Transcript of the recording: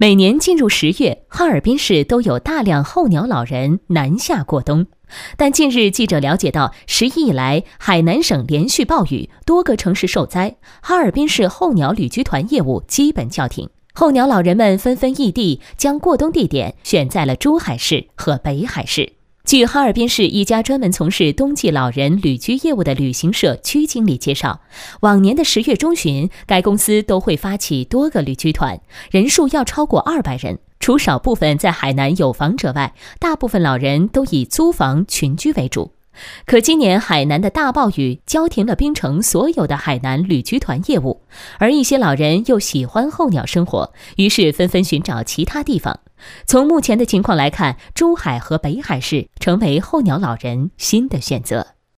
每年进入10月，哈尔滨市都有大量候鸟老人南下过冬。但近日记者了解到，11以来，海南省连续暴雨，多个城市受灾，哈尔滨市候鸟旅居团业务基本叫停。候鸟老人们纷纷异地，将过冬地点选在了珠海市和北海市。据哈尔滨市一家专门从事冬季老人旅居业务的旅行社区经理介绍，往年的10月中旬，该公司都会发起多个旅居团，人数要超过200人。除少部分在海南有房者外，大部分老人都以租房群居为主。可今年海南的大暴雨浇停了槟城所有的海南旅居团业务，而一些老人又喜欢候鸟生活，于是纷纷寻找其他地方。从目前的情况来看，珠海和北海市成为候鸟老人新的选择。